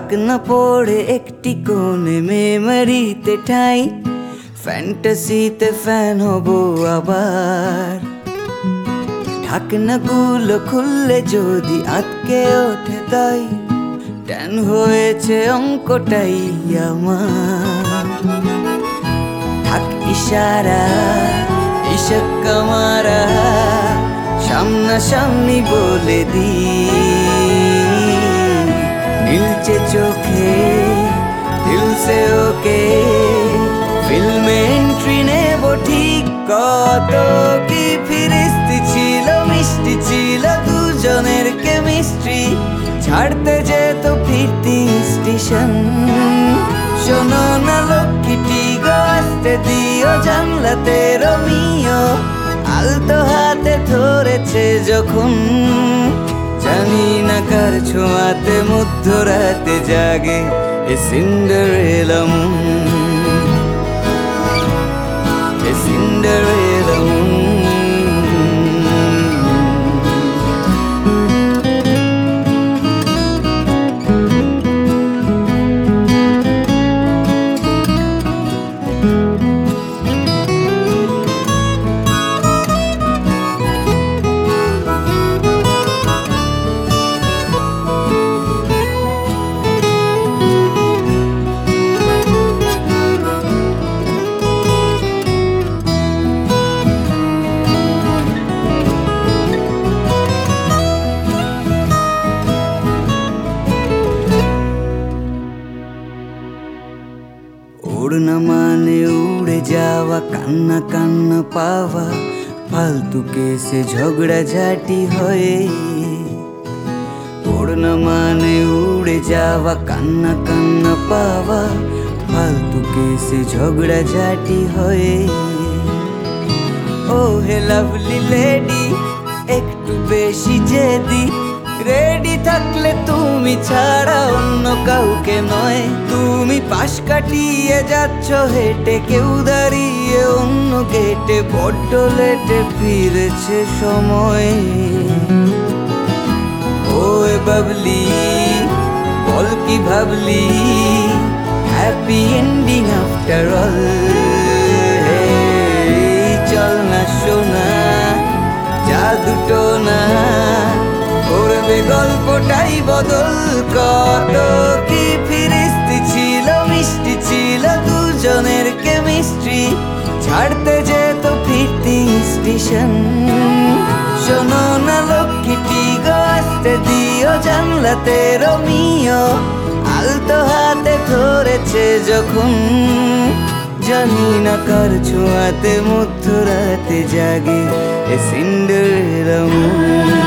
ঢাকনা পড়ে একটি কোণে মেমোরিতে ঠাই, ফ্যান্টাসিতে ফ্যান হব আবার। ঢাকনাগুলো খুললে যদি আটকে ওঠে তাই, ট্যান হয়েছে অঙ্কটাই আমার। থাক ইশারা ইশক আমারা, সামনাসামনি বলে দি, নীলচে চোখে দিল সে ওকে, ফিল্মে এন্ট্রি নেব ঠিক। কত কি ফিরিস্তি ছিল, মিষ্টি ছিল দুজনের কেমিস্ট্রি, ছাড়তে যেত ফিরতি স্টেশন। শোনো না লক্ষ্মীটি গো, আসতে দিও জানলাতে রোমিও, আলতো হাতে ধরেছে যখন, জানি না কার ছোঁয়াতে মধ্যরাতে জাগে এ সিন্ডারেলা মন, এ সিন্ডারেলা মন। ওড়না মানে উড়ে যাওয়া, কান্না কান্না পাওয়া, ফালতু কেসে ঝগড়া ঝাঁটি হয়ে। ওড়না মানে উড়ে যাওয়া, কান্না কান্না পাওয়া, ফালতু কেসে ঝগড়া ঝাঁটি হয়ে। ও হে লাভলি লেডি, একটু বেশি জেদি, রেডি থাকলে তুমি ছাড়া অন্য কাউকে নয়। তুমি পাশ কাটিয়ে যাচ্ছ হেঁটে, কেউ দাঁড়িয়ে অন্য গেটে, বড্ড লেটে ফিরেছে সময়। ও বাবলি বল কি ভাবলি, হ্যাপি এন্ডিং আফটার অল। চল না শোনা যা দুটো না, করবে গল্পটাই বদল। কত কি ফিরিস্তি ছিল, মিষ্টি ছিল দুজনের কেমিস্ট্রি, ছাড়তে যেত ফিরতি স্টেশন। শোনো না লক্ষ্মীটি গো, আসতে দিও জানলাতে রোমিও, আলতো হাতে ধরেছে যখন, জানি না কার ছোঁয়াতে মধ্যরাতে জাগে এ সিন্ডারেলা মন।